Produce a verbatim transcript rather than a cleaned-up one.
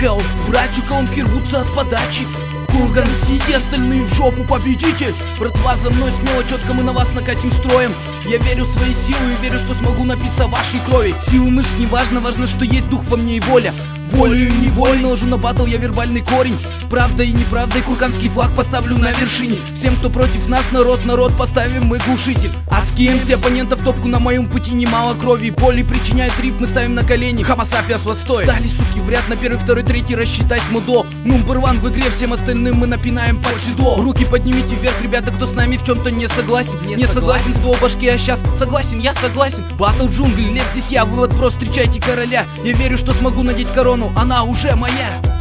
Hell, братью Каунхир рвутся от подачи. Курган Сити, остальные в жопу, победитель. Братва, за мной смело, четко мы на вас накатим строем. Я верю в свои силы и верю, что смогу напиться вашей крови. Силы мышц не важно, важно, что есть дух во мне и воля. Волю и неволю наложу на батл, я вербальный корень. Правда и неправда, и курганский флаг поставлю на вершине. Всем, кто против нас, народ, народ, поставим мы глушитель. Адский эм си оппонентов топку, на моем пути немало крови. Боли причиняет риф, мы ставим на колени. Homo sapiens восстоит. Стали, суки, в ряд на первый, второй, третий, рассчитать мудо. Number one в игре, всем остальным мы напинаем под седло. Руки поднимите вверх, ребята, кто с нами в чем-то не согласен. Не, не согласен, ствол башки, а сейчас согласен, я согласен. Батл джунгли, лев здесь я, вывод прост, встречайте короля. Я верю, что смогу надеть корону, она уже моя.